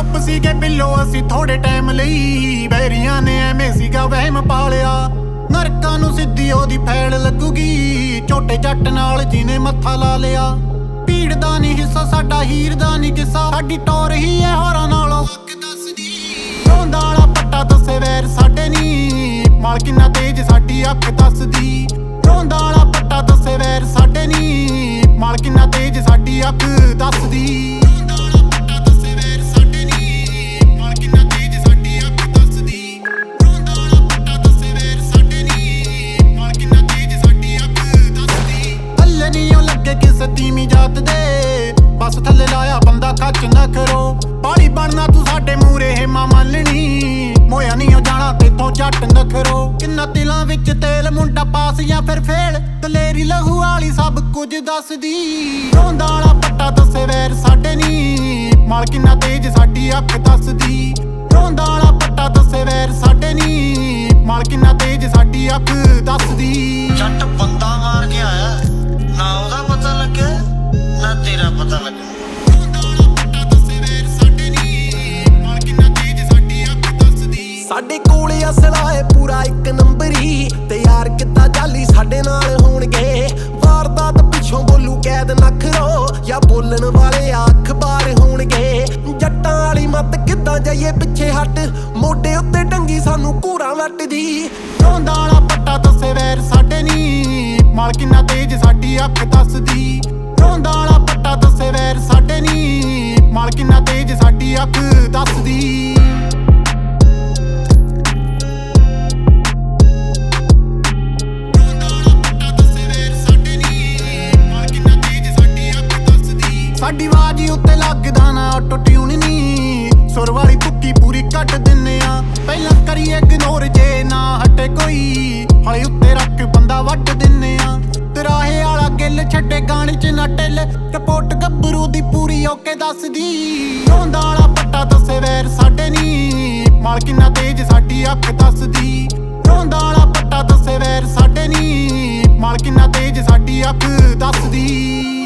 ਚੁੱਪ ਸੀਗੇ ਬਿੱਲੋ ਅਸੀਂ ਥੋੜੇ ਟਾਈਮ ਲਈ, ਬੈਰੀਆਂ ਨੇ ਐਵੇਂ ਸੀਗਾ ਵਹਿਮ ਪਾਲਿਆ। ਨਰਕਾਂ ਨੂੰ ਸਿੱਧੀ ਉਹਦੀ ਫੈਲ ਲੱਗੂਗੀ, ਝੋਟੇ ਜੱਟ ਨਾਲ ਜਿਹਨੇ ਮੱਥਾ ਲਾ ਲਿਆ। ਭੀੜ ਦਾ ਨੀ ਹਿੱਸਾ ਸਾਡਾ, ਹੀਰ ਦਾ ਨੀ ਕਿੱਸਾ, ਸਾਡੀ ਟੋਰ ਹੀ ਐ ਹੋਰਾਂ ਨਾਲੋਂ ਵਕ ਦੱਸਦੀ। ਰੋਂਦਾ ਵਾਲਾ ਪੱਟਾ ਦੱਸੇ ਵੈਰ ਸਾਡੇ ਨੀ, ਮਾਲ ਕਿੰਨਾ ਤੇਜ ਸਾਡੀ ਅੱਖ ਦੱਸਦੀ। ਰੋਂਦਾ ਵਾਲਾ ਪੱਟਾ ਦੱਸੇ ਵੈਰ ਸਾਡੇ ਨੀ, ਮਾਲ ਕਿੰਨਾ ਤੇਜ ਸਾਡੀ ਅੱਖ ਦੱਸਦੀ। ਤੀਵੀਂ ਜਾਤ ਦੇ ਬਸ ਥੱਲੇ ਲਾਇਆ ਬੰਦਾ ਕੱਚ ਨਾ ਕਰੋ, ਪਾਣੀ ਬਣਨਾ ਤੂੰ ਸਾਡੇ ਮੂਰੇ ਹੇਮਾ ਮੰਨਣੀ। ਮੋਇਆ ਨਹੀਂ ਹੋ ਜਾਣਾ ਤੇਥੋਂ ਜੱਟ ਨਖਰੋ, ਕਿੰਨਾ ਦਿਲਾਂ ਵਿੱਚ ਤੇਲ ਮੁੰਡਾ ਪਾਸ ਜਾਂ ਫਿਰ ਫੇਲ, ਦਲੇਰੀ ਲਹੂ ਵਾਲੀ ਸਭ ਕੁਝ ਦੱਸਦੀ। ਰੋਂਦਾ ਵਾਲਾ ਪੱਟਾ ਦੱਸੇ ਵੈਰ ਸਾਡੇ ਨੀ, ਮਾਲ ਕਿੰਨਾ ਤੇਜ ਸਾਡੀ ਅੱਖ ਦੱਸਦੀ। ਰੋਂਦਾ ਵਾਲਾ ਪੱਟਾ ਦੱਸੇ ਵੈਰ ਸਾਡੇ ਨੀ, ਮਾਲ ਕਿੰਨਾ ਤੇਜ ਸਾਡੀ ਅੱਖ ਦੱਸਦੀ। ਜੱਟ ਬੰਦਾ ਮਾਰ ਕੇ ਆਇਆ, ਨਾ ਉਹਦਾ ਪਤਾ ਲੱਗੇ ਨਾ ਤੇਰਾ ਪਤਾ ਲੱਗੇ। ਸਾਡੇ ਕੋਲ ਅਸਲਾ ਏ ਪੂਰਾ ਇੱਕ ਨੰਬਰੀ, ਤੇ ਯਾਰ ਕਿੱਦਾਂ ਜਾਲੀ ਸਾਡੇ ਨਾਲ ਹੋਣਗੇ। ਵਾਰਦਾਤ ਪਿੱਛੋਂ ਬੋਲੂ ਕੈਦ ਨਖਰੋ, ਜਾਂ ਬੋਲਣ ਵਾਲੇ ਅਖਬਾਰ ਹੋਣਗੇ। ਜੱਟਾਂ ਵਾਲੀ ਮੱਤ ਕਿੱਦਾਂ ਜਾਈਏ ਪਿੱਛੇ ਹੱਟ, ਮੋਢੇ ਉੱਤੇ ਟੰਗੀ ਸਾਨੂੰ ਘੂਰਾਂ ਵੱਟਦੀ। ਰੋਂਦਾ ਵਾਲਾ ਪੱਟਾ ਦੱਸੇ ਵੈਰ ਸਾਡੇ ਨੀ, ਮਾਲ ਕਿੰਨਾ ਤੇਜ ਸਾਡੀ ਅੱਖ ਦੱਸਦੀ। ਰੋਂਦਾ ਵਾਲਾ ਪੱਟਾ ਦੱਸੇ ਵੈਰ ਸਾਡੇ ਨੀ, ਮਾਲ ਕਿੰਨਾ ਤੇਜ ਸਾਡੀ ਅੱਖ ਦੱਸਦੀ। ਸਾਡੀ ਆਵਾਜ਼ ਉੱਤੇ ਲੱਗਦਾ ਨਾ ਆਟੋ ਟਿਊਨ ਨੀ, ਸੁਰ ਵਾਲੀ ਭੁੱਕੀ ਪੂਰੀ ਕੱਢ ਦਿੰਨੇ ਆ। ਪਹਿਲਾਂ ਕਰੀਏ ਇਗਨੋਰ ਜੇ ਨਾ ਹਟੇ ਕੋਈ, ਹਲੇ ਉੱਤੇ ਰੱਖ ਬੰਦਾ ਵੱਢ ਦਿੰਨੇ ਆ। ਤਰਾਹੇ ਵਾਲਾ ਗਿੱਲ ਛੱਡੇ ਗਾਣੇ ਚ ਨਾ ਟਿੱਲ, ਰਿਪੋਰਟ ਗੱਭਰੂ ਦੀ ਪੂਰੀ ਓਕੇ ਦੱਸਦੀ। ਰੋਂਦਾ ਵਾਲਾ ਪੱਟਾ ਦੱਸੇ ਵੈਰ ਸਾਡੇ ਨੀ, ਮਾਲ ਕਿੰਨਾ ਤੇਜ ਸਾਡੀ ਅੱਖ ਦੱਸਦੀ। ਰੋਂਦਾ ਵਾਲਾ ਪੱਟਾ ਦੱਸੇ ਵੈਰ ਸਾਡੇ ਨੀ, ਮਾਲ ਕਿੰਨਾ ਤੇਜ ਸਾਡੀ ਅੱਖ ਦੱਸਦੀ।